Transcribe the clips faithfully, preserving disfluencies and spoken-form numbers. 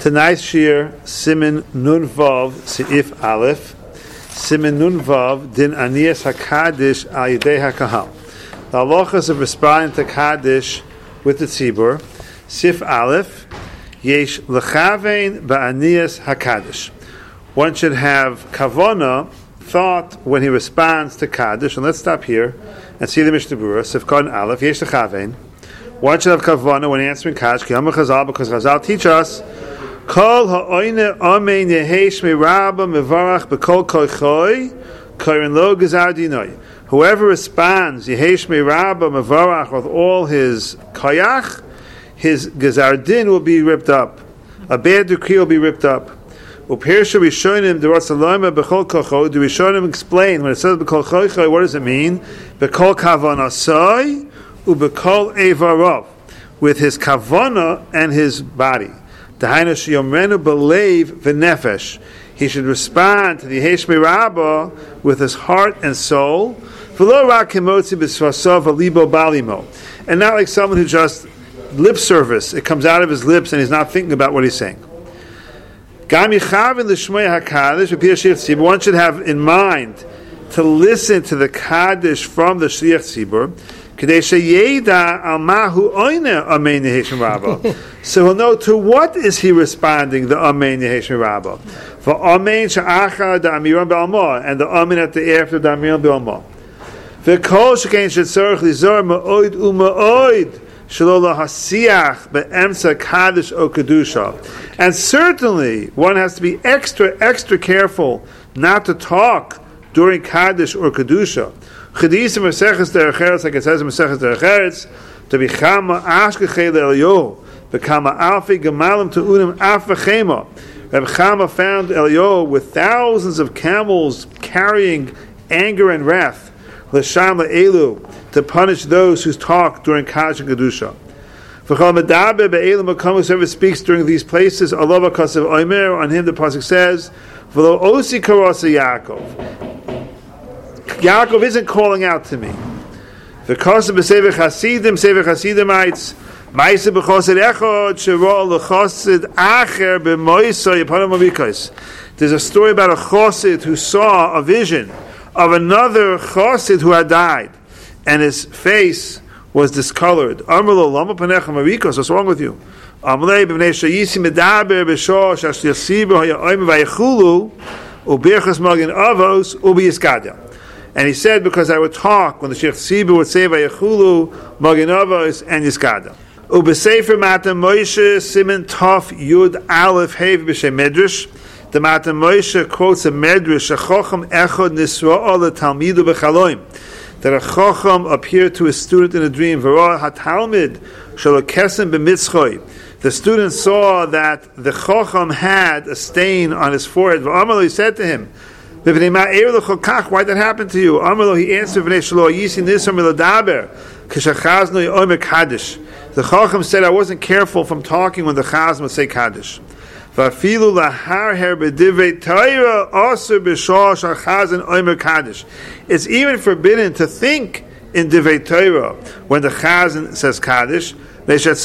Tonight's shir, Siman Nun Vav Seif Aleph, Siman Nun Vav Din Anias Hakadish Al Yidei Hakahal. The halachas of responding to Kaddish with the tzibur. Sif Aleph, Yesh Lechavein Ba'anias Hakadish. One should have kavana, thought, when he responds to Kaddish. And let's stop here and see the Mishnah Berurah. Sif Kon Aleph, Yesh Lechavein. One should have kavana when answering Kaddish. Ki Amar Chazal, because Chazal teach us. Kol ha'oine amein yehesh mirabba mevarach b'kol koichoi korin lo gezar dinoi. Whoever responds yehesh mirabba mevarach with all his koyach, his gezar din will be ripped up. A bad decree will be ripped up. Upirsha rishonim deratzalayma b'kol koichoi. Do rishonim explain when it says b'kol koichoi? What does it mean? B'kol kavanasai u'b'kol evarav, with his kavana and his body. He should respond to the Yehesh Mirabba with his heart and soul, and not like someone who just lip service. It comes out of his lips and he's not thinking about what he's saying. One should have in mind to listen to the Kaddish from the Shliach Tzibur, so he'll know to what is he responding, the Amen Yehesh Rabbah. For Amen Sha'achar da Amiram B'alma, and the Amen at the after the Amiram B'alma. V'kol shekein shetzorach lizor ma'oid u'ma'oid shelo lahasiach be'emsa Kaddish o Kedusha. And certainly one has to be extra, extra careful not to talk during Kaddish or Kedusha. Chedis in Maseches Derech Eretz, like it says in Maseches Derech Eretz, to be chama ashkechei le'elyo, v'kama alfi gemalim te'unim af v'chema. Reb Chama found Elyo with thousands of camels carrying anger and wrath, l'sham le'elu, to punish those who talk during Kaddish and Kedusha. V'chol medaber be'elu makom, whoever speaks during these places, Allah v'kasav omer, on him the pasuk says, v'lo osi karasa Yaakov. Yaakov isn't calling out to me. Because of Sefer Hasidim, Sefer Hasidimites, Ma'aseh b'chosid echad shero l'chosid acher b'moisay upon avikos. There's a story about a chosid who saw a vision of another chosid who had died, and his face was discolored. Amar lo lama panecha avikos. What's wrong with you? Amrei b'nei shayisi medaber b'shor shashyasibu hayayim vayechulu ubirchas magin avos ubiyiskadya. And he said, because I would talk when the Sheikh Tzibur would say Vayechulu, Maginavos, and Yiskada. Ubesefer Matan Moshe Siman Tov Yud Aleph Hev B'Shem Medrash. The Matan Moshe quotes a Medrash, a Chocham Echad Nisra'a LeTalmidu B'Chaloim, that a Chocham appeared to a student in a dream. V'roa HaTalmid Shalokesem B'Mitzchoy. The student saw that the Chocham had a stain on his forehead. V'Amar, he said to him, why did that happen to you? He answered, the Chacham said, I wasn't careful from talking when the Chazan would say Kaddish. It's even forbidden to think in Divrei Torah when the Chazan says Kaddish, because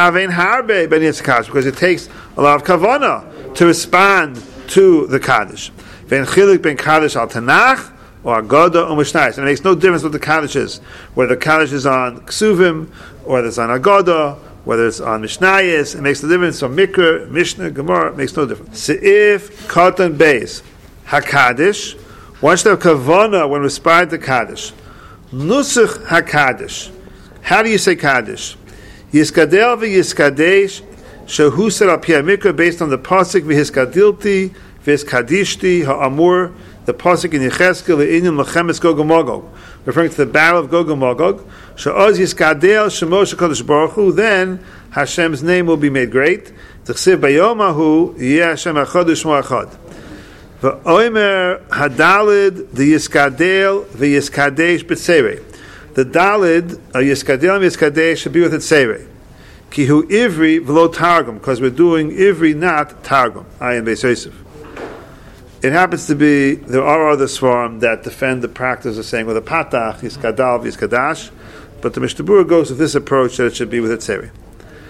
it takes a lot of kavanah to respond to the Kaddish. Ben chilik ben Kaddish al Tanakh or Agoda or Mishnayos. And it makes no difference what the Kaddish is, whether the Kaddish is on Ksuvim, or whether it's on Agoda, whether it's on Mishnayos. It makes no difference from Mikra, Mishnah, Gemara. It makes no difference. Seif Katan Beis HaKaddish. One should have kavana when responding to Kaddish. Nusach HaKaddish. How do you say Kaddish? Yiskadel v'yiskadesh shehusar al piyah Mikra, based on the pasuk v'hiskadilti Vis Kadishti Ha'amur, the pasuk in Yecheskel le'inyan lechemes Gog and Magog, referring to the battle of Gog and Magog. She'oz yiskadel shemo shekadosh baruch hu, then Hashem's name will be made great. T'chsiv bayomahu yeh Hashem echad u'shmo echad. V'omer hadalid the yiskadel v'yiskadesh b'tzeirei. The dalid a yiskadel and yiskadesh should be with tzzeirei. Kihu ivri v'lo targum, because we're doing ivri, not targum. I am Beis Yosef. It happens to be, there are other svarim that defend the practice of saying with a patach, yiskadal, yiskadash, but the Mishnah Berurah goes with this approach that it should be with a tzeri.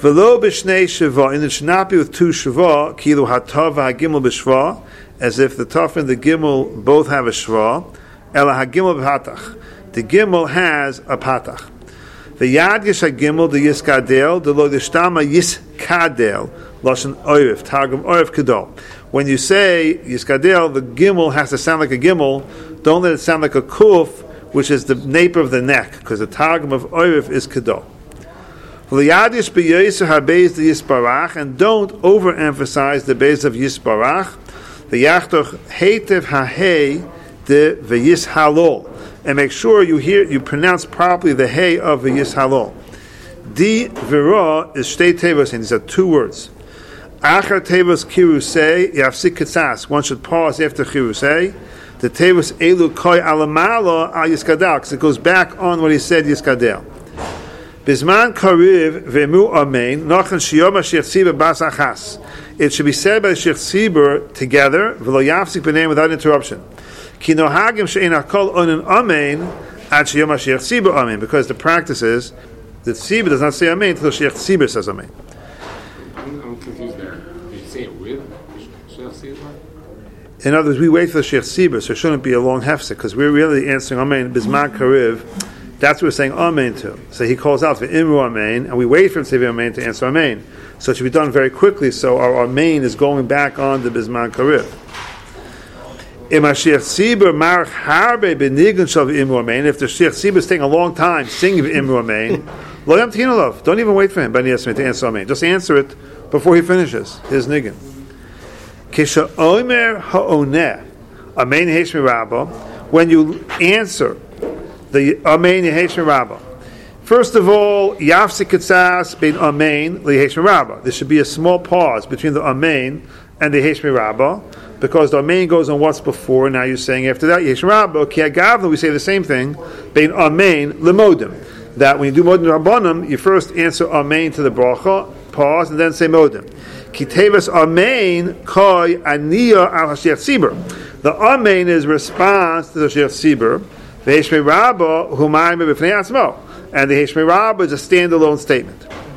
V'lo b'shnei sheva, and it should not be with two sheva, kilu hatav v'hagimel b'shva, as if the tav and the gimel both have a shva, ela hagimel b'hatach. The gimel has a patach. V'yad yish hagimel the yiskadel, the lo dishtama yiskadel, lashon oirif, targum oirif kadol. When you say yiskadel, the gimel has to sound like a gimel. Don't let it sound like a kuf, which is the nape of the neck, because the targum of oirif is kadol. V'yadish b'yoser habeis the yisbarach, and don't overemphasize the base of yisbarach. V'yachtoch heitev hahei the v'yis halol, and make sure you hear you pronounce properly the hey of v'yis halol. Di v'ra is shtei tevos, and these are two words. Achar tevos kirusei yafsik kitzas. One should pause after kirusei. The tevos elu koi alamalo al yiskadel, because it goes back on what he said yiskadel. Bisman kariv v'emu amen nachan shiyom ha'shich tzibur bas achas. It should be said by the shich tzibur together v'lo yafsik b'neim without interruption. Ki nohagim she'ein hakol onen amen ad shiyom ha'shich tzibur amen, because the practice is that tzibur does not say amen until shich tzibur says amen. I'm, I'm confused there. Did you say it with shich tzibur? In other words, we wait for the shich tzibur, so it shouldn't be a long hefsek, because we're really answering amen bisman kariv. That's what we're saying amen to. So he calls out for imru amen, and we wait for him to say amen to answer amen. So it should be done very quickly, so our amen is going back on the bisman karib. If the shich tzibur is taking a long time singing imru amen, lo yam tinolov. Don't even wait for him to answer amen. Just answer it before he finishes his niggin. Kisha omer ha'oneh amen heshmi rabba. When you answer the amen yeheshmi rabba. First of all, yafsik kitzas bein amen liyeheshmi rabba. There should be a small pause between the amen and the yeheshmi rabba, because the amen goes on what's before. Now you're saying after that yeheshmi rabba. Ki agavna, we say the same thing. Bein amen lemodim. That when you do modim rabbanim, you first answer amen to the bracha, pause, and then say modim. Ki tevas amen koi aniya al hashich tzibur. The amen is response to the hashich tzibur. The Heshmei Rabba, humayim b'fnei atzmo, and the Heshmei Rabba is a standalone statement.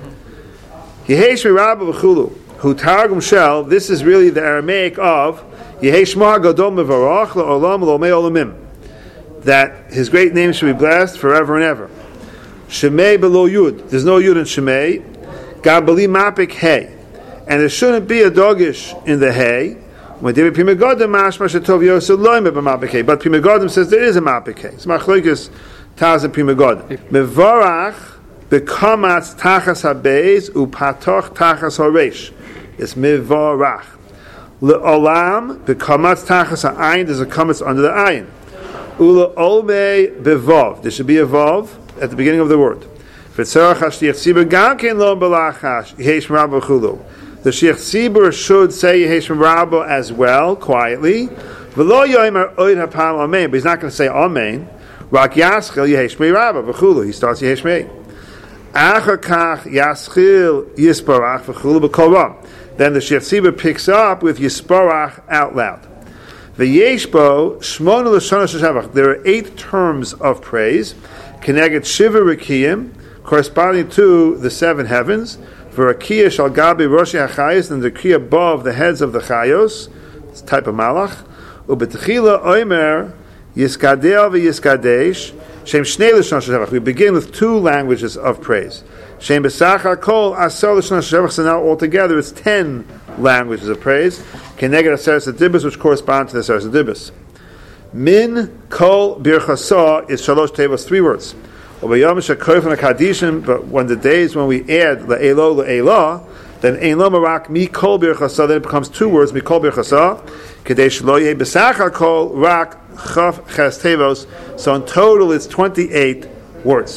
Yeheshmei Rabba v'chulu, hu targum shel. This is really the Aramaic of Yeheshma Gadol Mevarach LaOlam LaOmei Olamim, that His great name should be blessed forever and ever. Shemei below Yud. There's no Yud in Shemei. Gabali Mapik Hey, and there shouldn't be a dogish in the Hey. When David Pri Megadim mashma shetov yosel loyme b'mapikei, but Pri Megadim says there is a mapikei. It's machlokes Taz and Pri Megadim. Mevarach b'kamatz tachas habeis upatoch tachas hareish. It's mevarach. Le'olam b'kamatz tachas ha'ayin. There's a kamatz under the ayin. Ule'olmei b'vav. There should be a vav at the beginning of the word. V'tzarach hashliach tzibur gam kein lo b'lachash yesh rabba chulu. The Shich Tzibur should say Yeheshmi Rabba as well, quietly. V'lo yomer oid hapam amen, but he's not going to say amen. Rak yaschil Yeheshmi Rabba v'chulu. He starts Yeheshmi. Achar kach yaschil yisparach v'chulu b'kol ram. Then the Shich Tzibur picks up with yisparach out loud. V'yeshbo shmona l'shana sheshavach. There are eight terms of praise. Keneged shiva rikiyim, corresponding to the seven heavens. For a kiyah shal gabi roshi hachayos, and the kiyah above the heads of the chayos, it's a type of malach. Ubetchila oimer yiskadel v'yiskadesh shem shnei l'shon shevach. We begin with two languages of praise. Shem besachar kol asar l'shon shevach. So now altogether it's ten languages of praise. Keneged aseres adibus, which correspond to the aseres adibus. Min kol birchasa is shalosh tevos, three words. But when the days when we add le'elo le'ela, then ein lo marak mi kol birchasa, then it becomes two words, mi kol birchasa, kadesh lo yeh besachar kol rak chaf ches tevos. So in total it's twenty-eight words.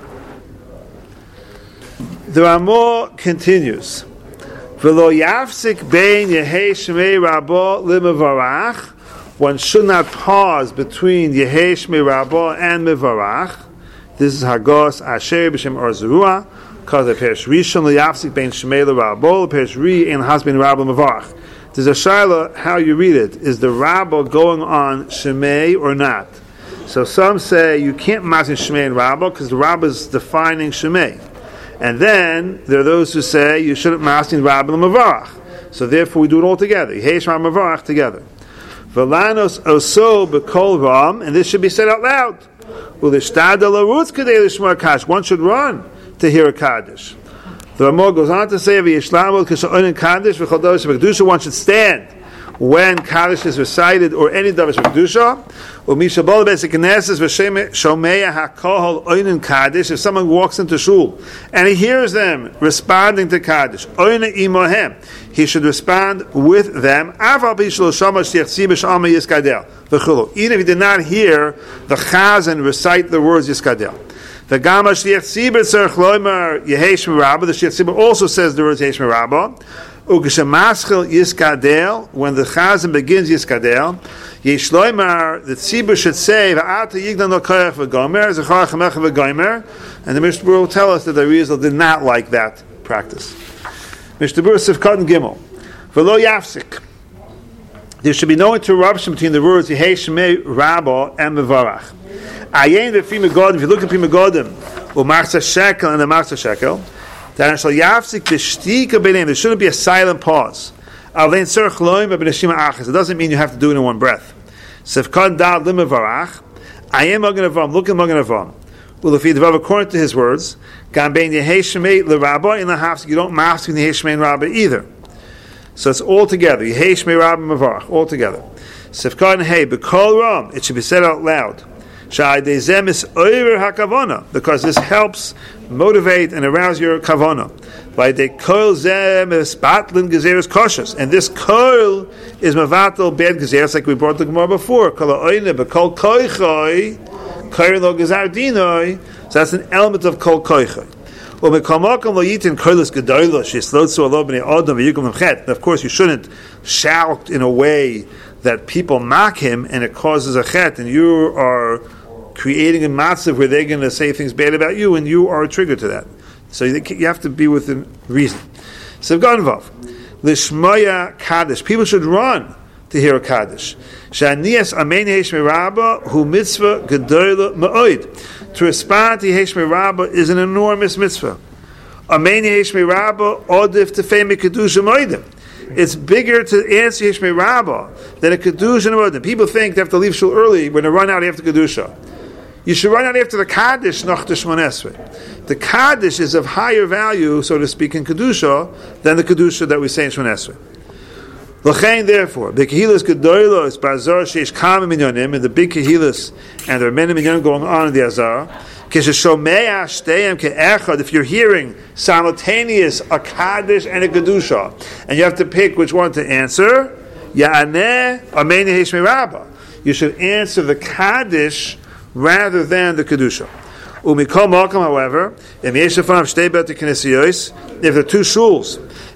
The Ramah continues, v'lo yafsik bein yehei shmei rabba limevarach. One should not pause between yehei shmei rabba and mevarach. This is Hagos Asher b'Shem Arzurua, because the Perish Rishon L'Yafsik Bein Shmei L'Rabbo, the Perish Ri and Has Bein Rabbo Mevarach. There's a shaila how you read it. Is the Rabbo going on Shmei or not? So some say you can't masin Shmei and Rabbo because the Rabbo is defining Shmei, And then there are those who say you shouldn't masking Rabbi Mavarach. So therefore we do it all together. Yehesh Rabbi Mavarach together. V'lanos oso b'kol ram, and this should be said out loud. U'lishtadel arutz kadei lishmar kadosh. One should run to hear a kaddish. The Ramah goes on to say, "V'yishlamol k'sa'onin kaddish v'chol davar shebekdusha." One should stand when kaddish is recited or any davar shebekdusha. U'misha bol beis hakneses v'shomeya hakohol oinin kaddish. If someone walks into shul and he hears them responding to kaddish, oina imohem, he should respond with them. Aval b'shlo shama shtiachsi b'shama yiskadel v'chulu. Even if he did not hear the chazan recite the words yiskadel. The Gama Shliach Tzibur Tzarech Loimer Yehesh Merabah. The Shliach Tzibur also says the words Yehesh Merabah. Ukeshemaschel Yiskadel. When the Chazan begins Yiskadel, Yesh Loimer, the Tzibur should say Va'ata Yigdan Lo Koyach V'Gomer Zechar Chamecha V'Gomer. And the Mishnah will tell us that the Arizal did not like that practice. Mishnah Berurah Sivkot and Gimel. V'lo Yafsik. There should be no interruption between the words Yehesh Merabah and Mevarach. Ayin the Pri Megadim, if you look at Pri Megadim, or Machzah Shekel and the Machzah Shekel, then shall yafsik b'shtika b'neim. There shouldn't be a silent pause. Alein tzarech loim b'neshima achas. It doesn't mean you have to do it in one breath. Sefkad dal limevarach. Ayin magen avam. Look at magen avam. Well, if he develop according to his words, gam bein yehesh shemei l'rabba in the hafsik. You don't mafsik yehesh shemei rabba either. So it's all together. Yehesh shemei rabba mevarach. All together. Sefkad hey b'kol ram. It should be said out loud. Because this helps motivate and arouse your kavana. And this koil is mavatal bad gezeres, like we brought the Gemara before. So that's an element of kol koichai. And of course, you shouldn't shout in a way that people mock him and it causes a chet, and you are creating a matzav where they're going to say things bad about you, and you are triggered to that. So you have to be within reason. So Ganvav, Lishmaya Kaddish. People should run to hear a Kaddish. Shanias Amen Yehesh Merabah Hu Mitzvah Gedola Ma'od. To respond to Yehesh Merabah is an enormous mitzvah. Amen Yehesh Merabah Odif Tefei Kedusha Moedim. It's bigger to answer Yehesh Merabah than a Kedusha Moedim. People think they have to leave shul early when they run out after Kedusha. You should run out after the Kaddish nach the Shmon Esrei. The Kaddish is of higher value, so to speak, in Kedusha than the Kedusha that we say in Shmon Esrei. L'chein, therefore, the Kehilas Gedolos B'Azar Sheish Kama Minyanim, and the big Kehilas, and there are many Minyanim going on in the Azar. K'sheshomea Shteim Ke'echad, if you're hearing simultaneous a Kaddish and a Kedusha, and you have to pick which one to answer, Ya'aneh Amen Yehesh Merabah. You should answer the Kaddish rather than the Kedusha. Umikol Malkam, however, if there are two shuls,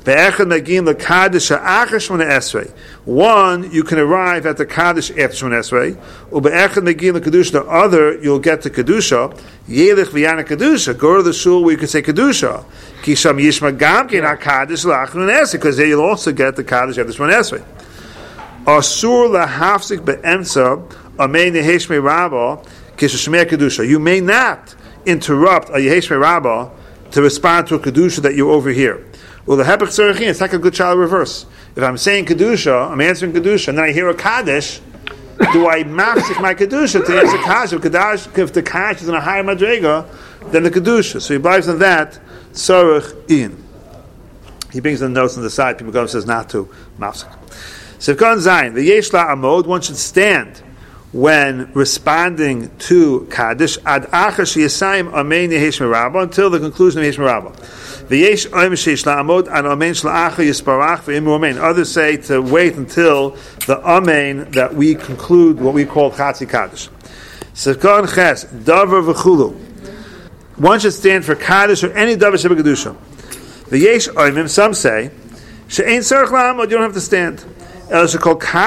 one, you can arrive at the Kaddish after Shmon Esrei, the other, you'll get to Kedusha. Yelich v'yana Kedusha, go to the shul where you can say Kedusha. Kisham yishma gam ken HaKaddish l'achron Esrei, because there you'll also get the Kaddish after Shmon Esrei. Asur lahafsik be'emtza amein yehesh merabah kishashmei Kedusha. You may not interrupt a yehesh merabah to respond to a Kedusha that you overhear. Well, the Hepech Tzarech, it's like a good child reverse. If I'm saying Kedusha, I'm answering Kedusha, and then I hear a Kaddish, do I mafsik my Kedusha to answer Kaddish? If the Kaddish is in a higher madrega than the Kedusha. So he believes on that, Tzarech in. He brings the notes on the side, people go and says not to mafsik. Sivkon Zayin, the Yesh La Amod, one should stand when responding to Kaddish, ad achar sheyasayim amen yehesh merabah, until the conclusion of yehesh merabah. V'yesh oim sheish la'amod an amen shla'achar yisparach v'imru amen. Others say to wait until the amen that we conclude what we call chatzi Kaddish. Sekon ches davar v'chulu. One should stand for Kaddish or any davar sheba kedusha. V'yesh oimim, some say she'ein tzarich la'amod, you don't have to stand. If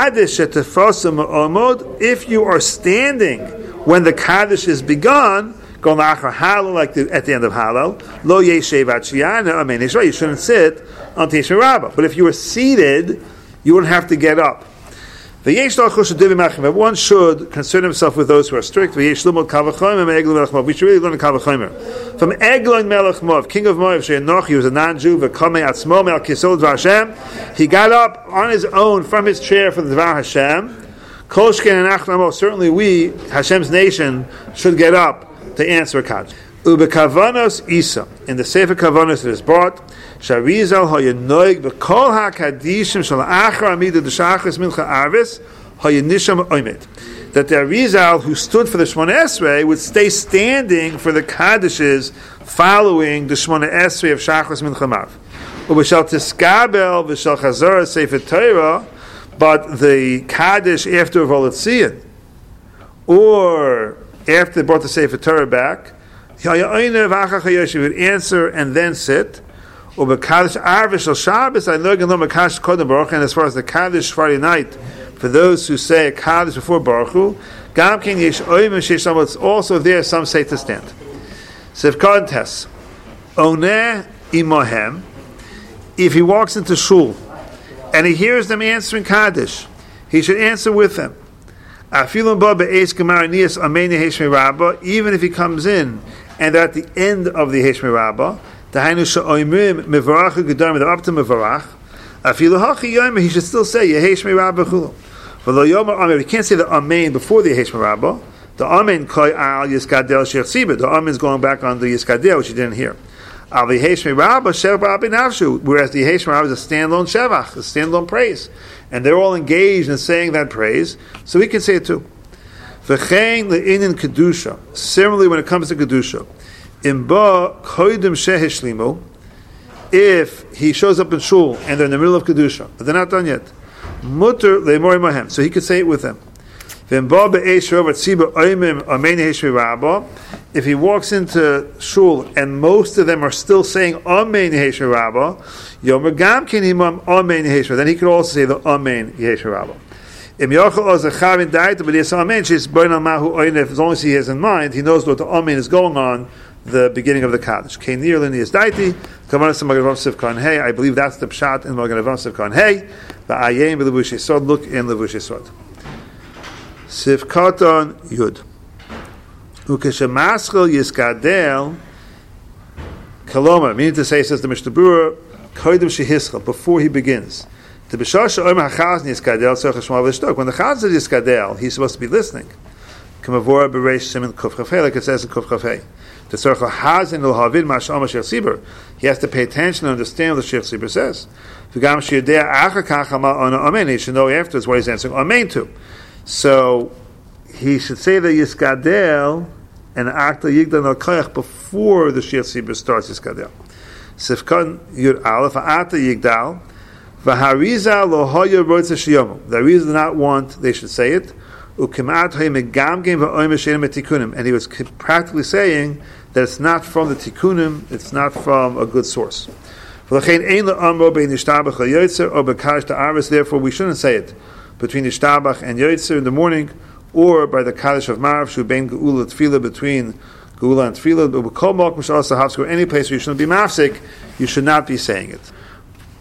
you are standing when the Kaddish is begun, go like the, at the end of Hallel, lo yeshev you shouldn't sit on Yehesh Merabah. But if you were seated, you wouldn't have to get up. But one should concern himself with those who are strict. We should really learn the Kavachomer. From Eglon Melech Moav, king of Moav, She'enoch, he was a non-Jew, he got up on his own from his chair for the Dvar Hashem. Certainly we, Hashem's nation, should get up to answer a Kaddish. Ubekavanos Isa, in the Sefer Kavanos it is brought, Sharizal hayanoig b'kol hakadishim shel achar amida d'shachris mincha arvis hayanisham oimed. That the Arizal who stood for the Shmona Esrei would stay standing for the Kaddishes following the Shmona Esrei of Shachris mincha marv. Ubeshal tiskabel v'shal chazor Sefer Torah, but the Kaddish after Volatzion, or after they brought the Sefer Torah back, he would answer and then sit. And as far as the Kaddish Friday night, for those who say a Kaddish before Baruch Hu, it's also there, some say to stand. Sivkon Tes. Oneh imohem. If he walks into shul and he hears them answering Kaddish, he should answer with them. Even if he comes in and they're at the end of the Heshmi Rabbah, he should still say Yeheshmi Rabbah Chulu. He can't say the Amen before the Yeheshmi Rabbah. The Amen Koi Al Yiskadel Shech Siba. The Amen is going back on the Yiskadel, which you didn't hear. Al the Yeheshmi Rabbah Shevach Rabbi Nafshu. Whereas the Yeheshmi Rabbah is a standalone Shevach, a standalone praise, and they're all engaged in saying that praise, so we can say it too. V'chein le'inin kedusha. Similarly, when it comes to kedusha, imba koidim shehishlimu. If he shows up in shul and they're in the middle of kedusha, but they're not done yet, mutter le'mori mahem. So he could say it with them. V'imba be'esh rov atziba oimim amen heshmi rabba. If he walks into shul and most of them are still saying amen heshmi rabba, yomer gam kin himam amen heshmi. Then he could also say the amen heshmi rabba. As long as he has in mind, he knows what the Amen is going on, the beginning of the Kaddish. I believe that's the Pshat in Magen Avraham Sivkon Hey. Look in Levush Yesod. Sivkaton Yud. Ukeshemaschel Yiskadel Kaloma, meaning to say, says the Mishnah Berurah, Koidim Shehischel, before he begins. When the Chazan is Yiskadel, he's supposed to be listening. Like it says in Kuf Chafei. He has to pay attention and understand what the Shech Sibur says. He should know afterwards what he's answering Amen to. So he should say the Yiskadel and Akta Yigdal Al Koyach before the Shech Sibur starts Yiskadel. Sifkan Yud Aleph Akta Yigdal. The Arizal did not want they should say it, and he was practically saying that it's not from the Tikkunim, it's not from a good source. Therefore, we shouldn't say it between Yishtabach and Yotzer in the morning, or by the Kaddish of Marav, Shubein Geula Tefillah, between Geula and Tefillah, but any place where you shouldn't be mafsik, you should not be saying it.